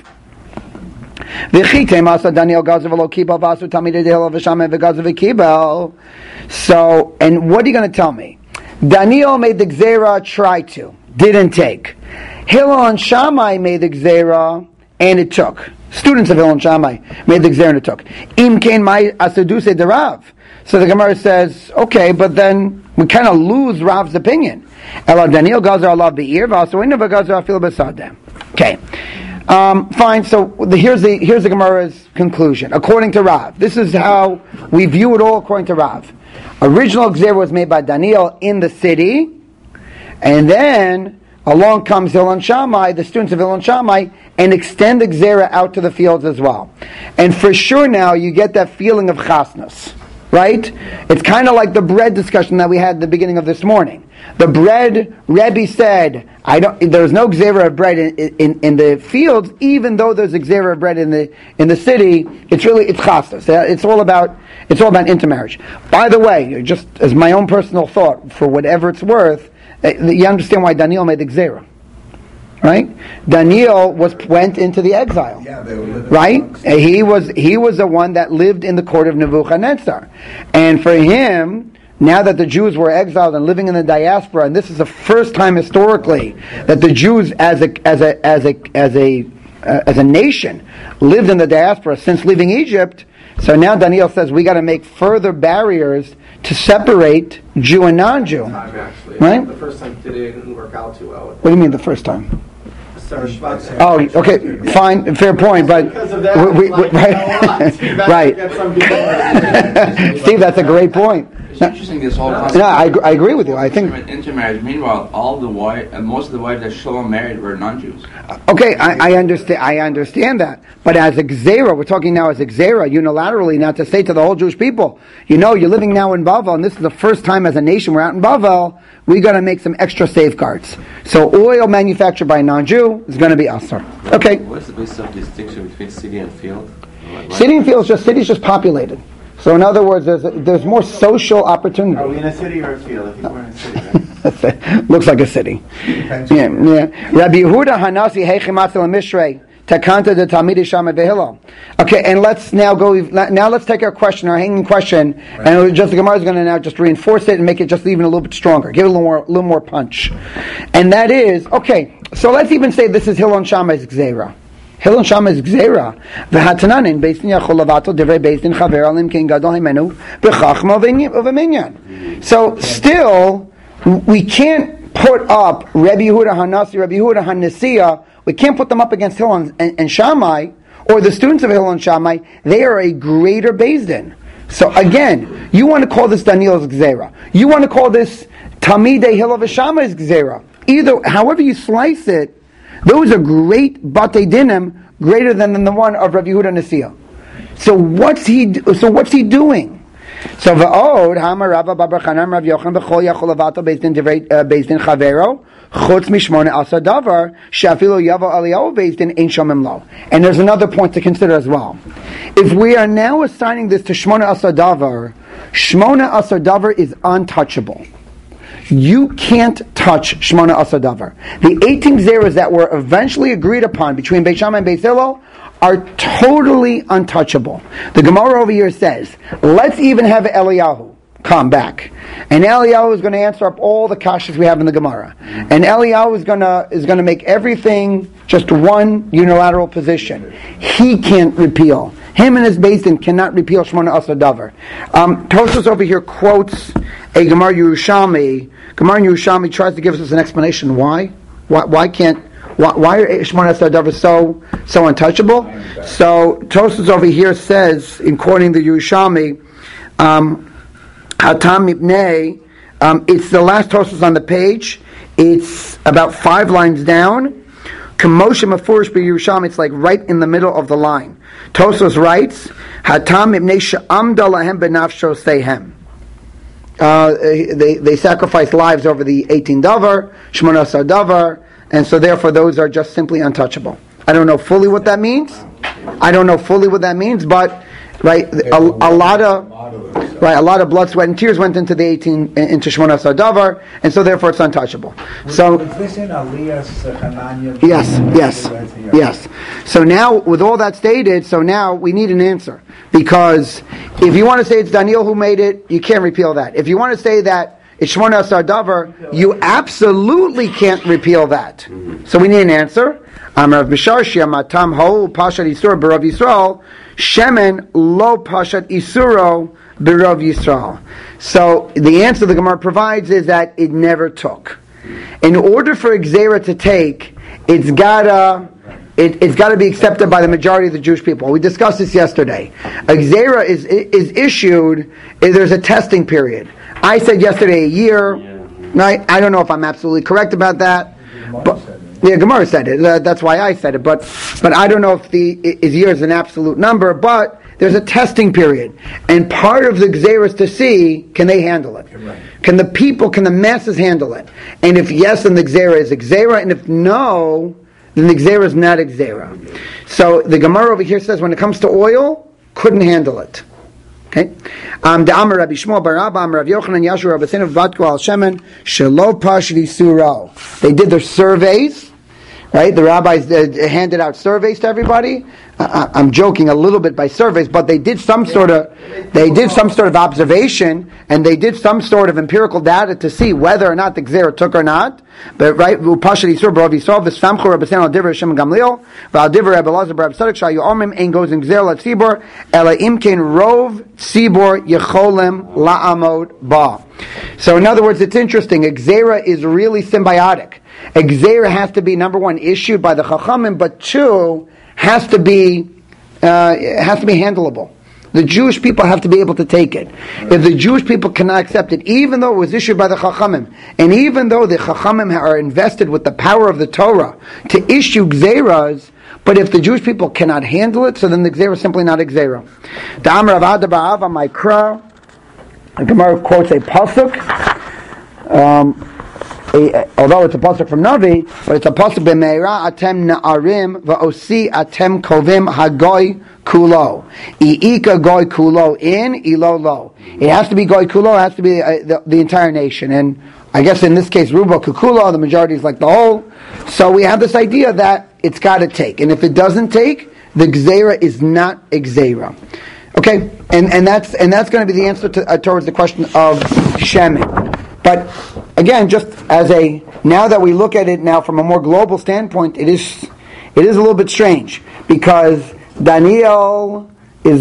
So, and what are you going to tell me? Daniel made the Gzera, tried to, didn't take. Hillel and Shammai made the Gzera, and it took. Students of Hillel and Shammai made the Gzera, and it took. Im kain mai asaduse derav. So the Gemara says, okay, but then we kind of lose Rav's opinion. Ela Daniel gazer Allah be'ir, v'asoinu v'gazer afil b'sadeh. Okay. Um, fine. So the, here's the here's the Gemara's conclusion. According to Rav, this is how we view it all. According to Rav, original Gzera was made by Daniel in the city, and then along comes Hillel and Shammai, the students of Hillel and Shammai, and extend the Gzera out to the fields as well. And for sure now you get that feeling of chasnas, right? It's kind of like the bread discussion that we had at the beginning of this morning. The bread, Rebbe said, I don't. There's no Gzera of bread in, in, in the fields, even though there's a Gzera of bread in the in the city. It's really it's chasnas. It's all about it's all about intermarriage. By the way, just as my own personal thought, for whatever it's worth, you understand why Daniel made the Gzera, right? Daniel was went into the exile, Yeah, they were living right? amongst- He was he was the one that lived in the court of Nebuchadnezzar, and for him, now that the Jews were exiled and living in the diaspora, and this is the first time historically that the Jews, as a as a as a as a uh, as a nation, lived in the diaspora since leaving Egypt. So now Daniel says we got to make further barriers to separate Jew and non-Jew. Time, actually. Right? The first time it didn't work out too well. What do you mean the first time? Sarah Schwartz- Oh, okay, fine, fair point, but Because of that, we- we- like, right, you know what? Steve, that's- right. that's some people- Steve, that's a great point. It's interesting this whole concept. No, I, ag- I agree with you. I think. Inter- intermarriage. Meanwhile, all the wives, and most of the wives that Shalom married were non-Jews. Okay, I, I understand. I understand that. But as a gzera, we're talking now as a gzera, unilaterally, not to say to the whole Jewish people, you know, you're living now in Bavel, and this is the first time as a nation we're out in Bavel. We got to make some extra safeguards. So oil manufactured by a non-Jew is going to be asur. Okay. What's the basis of distinction between city and field? Why- why- City and field is just city's just populated. So in other words, there's there's more social opportunity. Are we in a city or a field? I think we're in a city, right? Looks like a city. Depends. Yeah, yeah. Rabbi Yehuda Hanasi Heichimatzil Mishrei Takanta de Talmidei Shama Behillel. Okay, and let's now go. Now let's take our question, our hanging question, and just the Gemara is going to now just reinforce it and make it just even a little bit stronger, give it a little more, a little more punch. And that is okay. So let's even say this is Hillel and Shammai's Gzeira. Hillel and Shammai's Gzeira. V'hatananin based in Yachol Lavato divrei based in Chaver Alim King Gadol Himenu b'Chachma v'Minyan. So still, we can't put up Rabbi Yehuda Hanasi, Rabbi Yehuda Hanasiya. We can't put them up against Hillel and, and, and Shammai, or the students of Hillel and Shammai. They are a greater Beis Din. So again, you want to call this Daniel's Gzeira. You want to call this Talmidei Hillel v'Shammai's Gzeira. Either, however you slice it, those are great Batei Dinim, greater than, than the one of Rabbi Yehuda Nasiya. So what's he? So what's he doing? So va'od Hamar Rabba Babar Chanam Rav Yochanan b'chol Yachol Lavato based in divrei based in Chavero chutz mishmona asa davar shafilo yavo aliyahu based in ein shomim lo. And there's another point to consider as well. If we are now assigning this to shmona asa davar, shmona asa davar is untouchable. You can't touch Shmona Asar Davar. The eighteen zeros that were eventually agreed upon between Beit Shammai and Beit Hillel are totally untouchable. The Gemara over here says, let's even have Eliyahu come back. And Eliyahu is going to answer up all the kashas we have in the Gemara. And Eliyahu is going to is going to make everything just one unilateral position. He can't repeal. Him and his Beis Din cannot repeal Shmona Asar Davar. Um, Tosfos over here quotes a Gemara Yerushalmi. Gemara Yerushalmi tries to give us an explanation why. Why, why can't why, why are Shmona Asar Davar so so untouchable? So Tosfos over here says, in quoting the Yerushalmi, um, Hatam Mipnei, um, it's the last Tosfos on the page. It's about five lines down. Kamosha Mafurish B'Yerushalmi, it's like right in the middle of the line. Tosfos writes, Hatam Mipnei She'amda Lahem B'Nafsho Seihem. Uh, they they sacrifice lives over the eighteen davar, Shmona Asar davar, and so therefore those are just simply untouchable. I don't know fully what that means. I don't know fully what that means, but right, a, a lot of right, a lot of blood, sweat, and tears went into the eighteen into Shmona Asar davar, and so therefore it's untouchable. So Was this in Aliyah's uh, Hananya? yes, yes, yes. So now, with all that stated, so now we need an answer. Because if you want to say it's Daniel who made it, you can't repeal that. If you want to say that it's Shmona Asar davar, you absolutely can't repeal that. So we need an answer. Amar Rav Bisharshi, Matam Ho Pashat Isur B'Rav Yisrael, Shemen Lo Pashat Isuro B'Rav Yisrael. So the answer the Gemara provides is that it never took. In order for Gzeira to take, it's gotta It, it's got to be accepted by the majority of the Jewish people. We discussed this yesterday. A Gzeira is is issued. Is there's a testing period. I said yesterday a year. Right? I don't know if I'm absolutely correct about that. But yeah, Gemara said it. Uh, that's why I said it. But but I don't know if the is year is an absolute number. But there's a testing period, and part of the Gzeira is to see can they handle it. Can the people, can the masses handle it? And if yes, then the Gzeira is a Gzeira, and if no, then the Gzeira is not a Gzeira. So the Gemara over here says when it comes to oil, couldn't handle it. Okay? Um, the Amar Rabbi Shmuel bar Abba, Amar Rav Yochanan, Yashu Rabbi Sinav Vatko Al Shemen, Shelo Pashri Suro. They did their surveys, right? The rabbis uh, handed out surveys to everybody. Uh, I'm joking a little bit by surveys, but they did some sort of, they did some sort of observation, and they did some sort of empirical data to see whether or not the Gzeira took or not. But right, Upashad Yisur B'Rav Yisrael V'Samchu Rabbi San Al Divrei Hashem Gamliel V'Al Divrei Rabbi Elazar B'Rav Tzadok Shayu Omrim Ein Goes in Gzeira L'Tzibor Ela Imkein Rov Tzibor Yecholem La'amod Ba. So in other words, it's interesting. A Gzeira is really symbiotic. A Gzeira has to be, number one, issued by the Chachamim, but two, has to be uh, has to be handleable. the Jewish people have to be able to take it. If the Jewish people cannot accept it, even though it was issued by the Chachamim, and even though the Chachamim are invested with the power of the Torah to issue Gzeras, but if the Jewish people cannot handle it, so then the Gzera is simply not a Gzera. The Amr of Ada Ba'ava Maikra, the Gemara quotes a pasuk, um, a, although it's a pasuk from Navi, but it's a pasuk b'meira atem na'arim va'osi atem kovim hagoy kulo. I'ika goy kulo in, ilo lo. It has to be goy kulo, it has to be uh, the, the entire nation. And I guess in this case, rubo kukulo, the majority is like the whole. So we have this idea that it's got to take. And if it doesn't take, the gzera is not a gzera. Okay, and, and that's and that's going to be the answer to, uh, towards the question of shemen. But again, just as a now that we look at it now from a more global standpoint, it is it is a little bit strange because Daniel is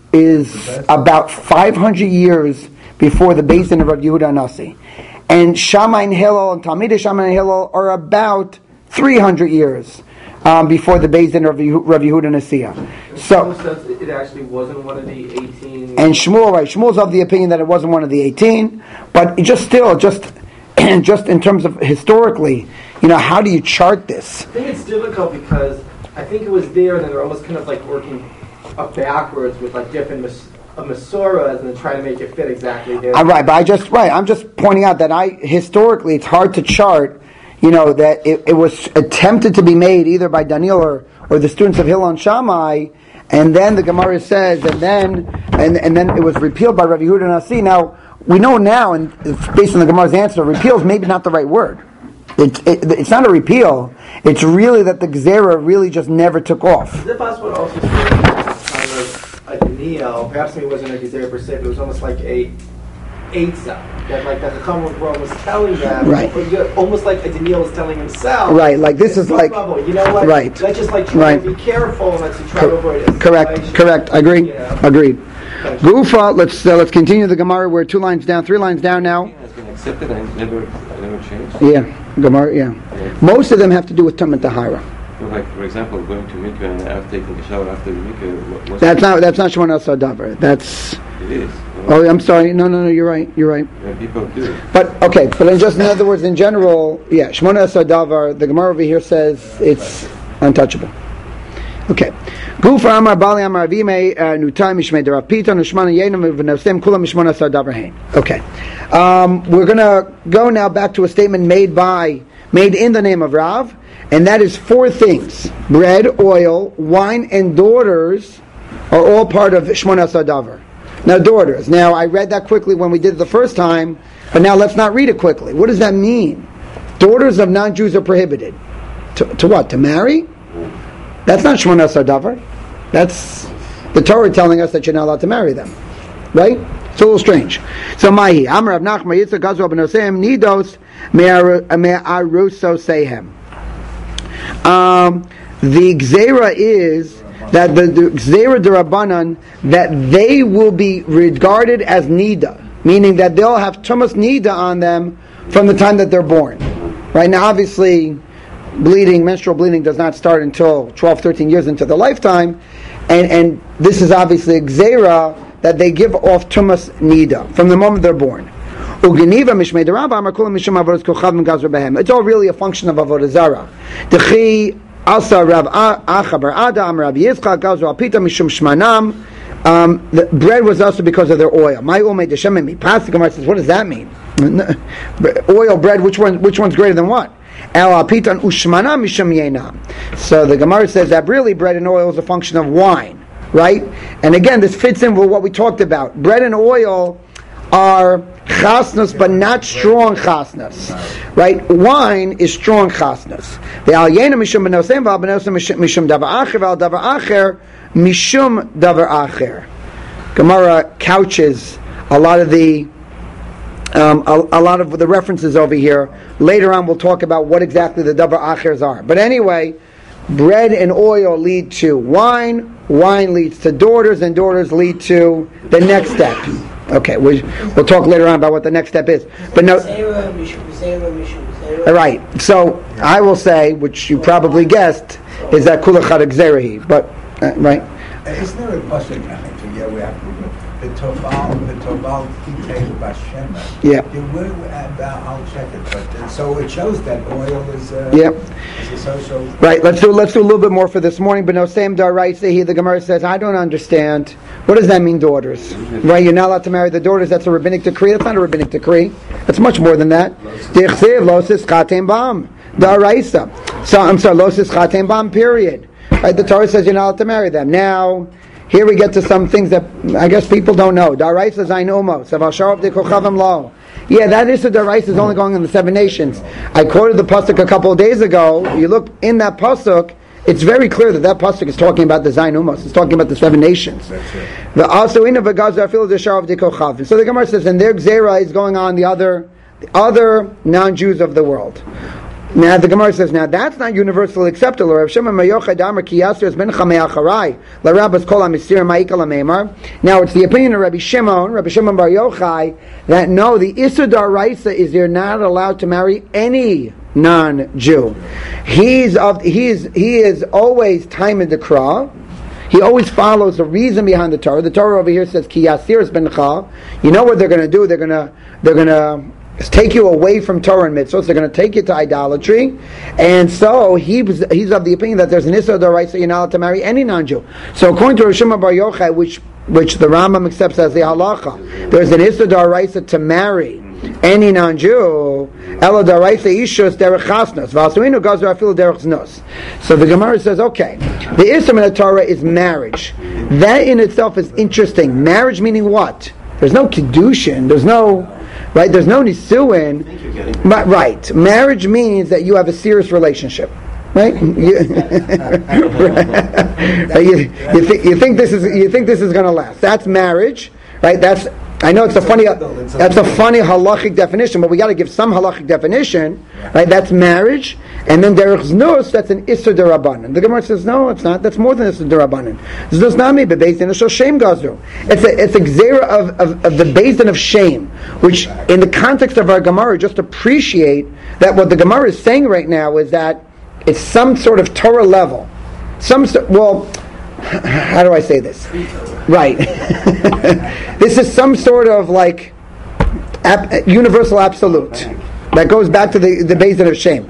is about five hundred years before the Beis Din of Rav Yehuda Nasi, and Shammai and Hillel and Talmidei Shammai and Hillel are about three hundred years um, before the Beis Din of Rav Yehuda Nasiya. So. It actually wasn't one of the eighteen. And Shmuel, right? Shmuel's of the opinion that it wasn't one of the eighteen, but it just still, just, just in terms of historically, you know, how do you chart this? I think it's difficult because I think it was there, and then they're almost kind of like working up backwards with like different mas- uh, masoras, and then trying to make it fit exactly there. Uh, right, but I just right. I'm just pointing out that I historically, it's hard to chart. You know that it, it was attempted to be made either by Daniel or, or the students of Hillel and Shammai. And then the Gemara says, and then and and then it was repealed by Rav Yehuda Nasi. Now we know now, and it's based on the Gemara's answer, repeal is maybe not the right word. It's it, it's not a repeal. It's really that the Gzera really just never took off. Is it possible to also say kind of a Daniel? Perhaps maybe it wasn't a Gzera per se, but it was almost like a Eitzah. That like that the Chacham was telling them, right? Or almost like a Daniel was telling himself, right? Like this is like, level. You know what? Right? Let's just like try right. to be careful and let's try to avoid it. Correct. Correct. I agree. Yeah. Agreed. Gufa. Let's uh, let's continue the Gemara. We're two lines down, three lines down now. It has been accepted and never, never changed. Yeah, Gemara. Yeah. yeah. Most of them have to do with Tumah Tahara. So like, for example, going to mikveh and after taking a shower after the mikveh. What, that's not that's not Shemona Sadavar. That's. It is. Oh, I'm sorry. No, no, no. You're right. You're right. Yeah, people do. But okay. But in just in other words, in general, yeah, Shemona Sadavar. The Gemara over here says it's untouchable. Okay. Gufa Amar Bali Amar Avime Nutai Mishmei Derav Pita Nushmana Yenam V'Nosem Kula Mishmona Sadavar Hein. Okay. Um, we're gonna go now back to a statement made by made in the name of Rav. And that is four things: bread, oil, wine, and daughters are all part of Shmona Sadavar. Now, daughters. Now, I read that quickly when we did it the first time, but now let's not read it quickly. What does that mean? Daughters of non-Jews are prohibited. To, to what? To marry? That's not Shmona Sadavar. That's the Torah telling us that you're not allowed to marry them. Right? It's a little strange. So, Mahi, Amar Rav Nachman Yitzchak Gazu Abenoseim Nidos Me'aruso Sehem. Um, the Gzera is that the, the Gzera D'Rabbanan, that they will be regarded as Nida, meaning that they'll have Tumas Nida on them from the time that they're born. Right now, obviously, bleeding, menstrual bleeding does not start until twelve, thirteen years into their lifetime, and, and this is obviously a Gzera that they give off Tumas Nida from the moment they're born. It's all really a function of Avodah Zarah. Um, the bread was also because of their oil. My umay deshem mi. Pasuk Gemara says, what does that mean? Oil, bread. Which one? Which one's greater than what? El apitan ushmana mishum yena. So the Gemara says that really bread and oil is a function of wine, right? And again, this fits in with what we talked about. Bread and oil are chasnas, but not strong chasnas, right? Wine is strong chasnas. The al yena mishum benosem val benosem mishum davar acher val davar acher mishum davar acher. Gemara couches a lot of the um, a, a lot of the references over here. Later on, we'll talk about what exactly the davar achers are. But anyway, bread and oil lead to wine. Wine leads to daughters, and daughters lead to the next step. Okay, we, we'll talk later on about what the next step is. But no, all right. So I will say, which you probably guessed, is that kula chad gzerahi. But uh, right, Isn't there a pasuk? I forget we have to. The Toval, the Toval Kitei Bashema. Yeah. The word, uh, I'll check it, but uh, so it shows that oil is. Uh, Yeah. Is a social. Right. Let's do let's do a little bit more for this morning. But no, same daraisa here. The Gemara says, I don't understand. What does that mean, daughters? Right? You're not allowed to marry the daughters. That's a rabbinic decree. That's not a rabbinic decree. That's much more than that. Dichsev losis chatem bam daraisa. So I'm sorry, losis chatem bam. Period. Right? The Torah says you're not allowed to marry them. Now, here we get to some things that I guess people don't know. Daraisa zayin umos. Aval sharab de kochavim lo. Yeah, that is the daraisa is only going in the seven nations. I quoted the pasuk a couple of days ago. You look in that pasuk, it's very clear that that pasuk is talking about the zayin umos. It's talking about the seven nations. The also in the gazer fil the sharab de kochavim. So the Gemara says, and their gzera is going on the other, the other non-Jews of the world. Now the Gemara says, now that's not universally acceptable. Rav Shimon bar Yochai Amar ki Yasser ben Chamei Acharai la Rabbas kol hamisir ma'ikal ha'meimar. Now it's the opinion of Rabbi Shimon, Rabbi Shimon bar Yochai, that no, the Issur Daraisa is they're not allowed to marry any non-Jew. He's of he is he is always time in the Kra. He always follows the reason behind the Torah. The Torah over here says ki Yasir ben Cha. You know what they're going to do? They're going to they're going to take you away from Torah and mitzvahs. They're going to take you to idolatry, and so he was, he's of the opinion that there's an Issur D'Oraisa, you're not allowed to marry any non-Jew. So according to Rav Shimon bar Yochai, which which the Rambam accepts as the halacha, there's an Issur D'Oraisa to marry any non-Jew. Ela D'Oraisa ishus derech chasnos v'asuinu gazer afilu derech znos. So the Gemara says, okay, the Issur in the Torah is marriage. That in itself is interesting. Marriage meaning what? There's no kiddushin. There's no Right, there's no nisuin. But right, marriage means that you have a serious relationship. Right, you, right. you, you, think, you think this is you think this is going to last. That's marriage, right? That's I know it's a funny that's a funny halachic definition, but we got to give some halachic definition, right? That's marriage, and then derech znus, that's an issur derabanan. The Gemara says no, it's not. That's more than issur derabanan. Znus nami bebeis din shel shame gazru. It's a it's a gzera of, of, of the beis din of shame, which in the context of our Gemara, just appreciate that what the Gemara is saying right now is that it's some sort of Torah level, some well. How do I say this? Right. This is some sort of like ab- universal absolute that goes back to the the basin of shame.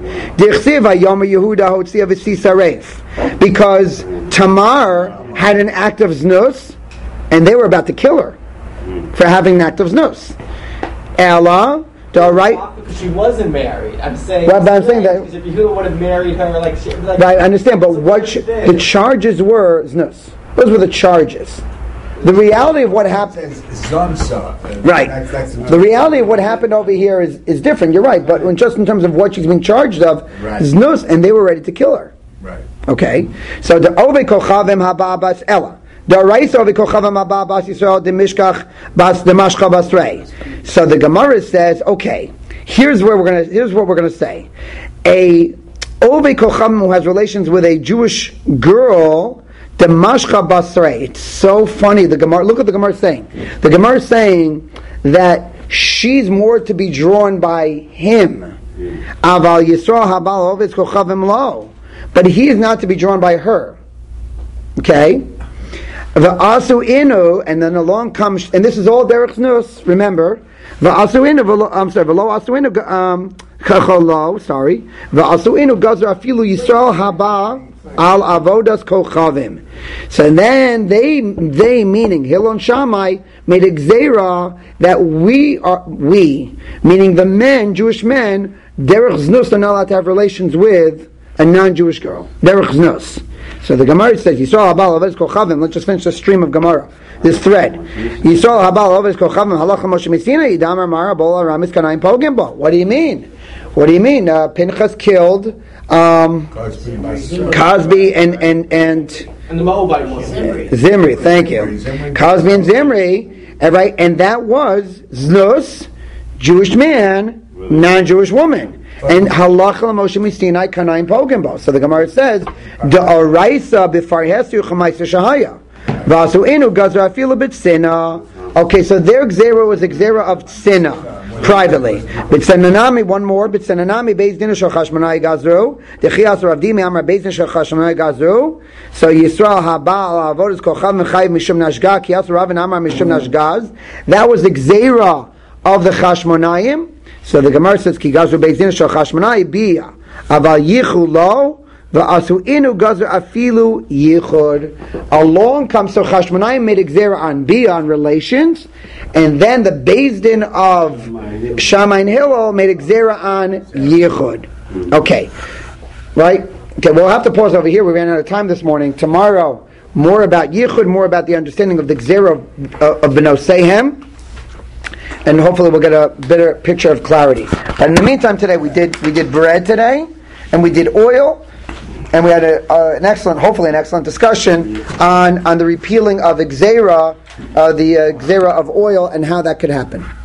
Because Tamar had an act of znus, and they were about to kill her for having an act of znus. Ella, the right. Because she wasn't married. I'm saying. Well, but I'm saying that. Because if you would have married her, like, she, like right, I understand. But what sh- the charges were znus. Those were the charges. The reality of what happened. Right. That's, that's the, the reality of what happened over here is, is different. You're right, but when just in terms of what she's being charged of, right. znus, and they were ready to kill her. Right. Okay. So the ove kochavim haba bas ella. The raisa ove kochavim haba bas Yisrael de mishkach bas de mashcha basrei. So the Gemara says, okay, here's where we're gonna. Here's what we're gonna say. A ove kochavim who has relations with a Jewish girl. The mashcha basrei. It's so funny. The Gemara. Look what the Gemara is saying. The Gemara is saying that she's more to be drawn by him. Aval Yisrael habal ovetz kochavim lo. But he is not to be drawn by her. Okay? V'asu inu, and then along comes, and this is all derech znus, remember. V'asu inu, I'm sorry, v'lo asu inu, um, kacholo, sorry. V'asu inu gazer afilu Yisrael haba al avodas kochavim. So then they, they meaning Hillel and Shammai, made a gzera that we are, we, meaning the men, Jewish men, derech znus are not allowed to have relations with a non-Jewish girl. Derech znus. So the Gemara says, Yisrael habal ovetz kochavim. Let's just finish the stream of Gemara, this thread. Yisrael habal ovetz kochavim halacha Moshe Messina yidamar mara bola ramis kanayim pogim bo. What do you mean? What do you mean? Uh, Pinchas killed um, Cosby and and and and the Moabite woman. Zimri. Thank you. Cosby and Zimri, and right, and that was znus, Jewish man, non-Jewish woman. And halacha Moshe Mistinai kanayim pogim bo. So the Gemara says, "Da'araisa b'farhesu chamaisa shahaya, v'asu inu gazra afilu b'tzina." Okay, so their gzera was a gzera of tzina. privately. B'tzenanami, one more. B'tzenanami beis din shel chashmonai gazru. Dechias Rav Dimi amar beis din shel chashmonai gazru. So Yisrael haba al avodas kochav mechayiv mishum nashga. Kiyas Rav amar mishum nashgaz. That was the gzeira of the chashmonayim. So the Gemara says ki gazru beis din shel chashmonai bia aval yichu lo. V'asuinu gazru afilu yichud. Along comes so Chashmonayim made a gzera on bia on relations, and then the Beis Din of Shammai and Hillel made a gzera on yichud. Okay, right? Okay, we'll have to pause over here. We ran out of time this morning. Tomorrow, more about yichud, more about the understanding of the gzera of, uh, of B'nai Sehem, and hopefully we'll get a better picture of clarity. But in the meantime, today we did we did bread today, and we did oil. And we had a, uh, an excellent, hopefully an excellent discussion on, on the repealing of Gzera, uh, the uh, Gzera of oil, and how that could happen.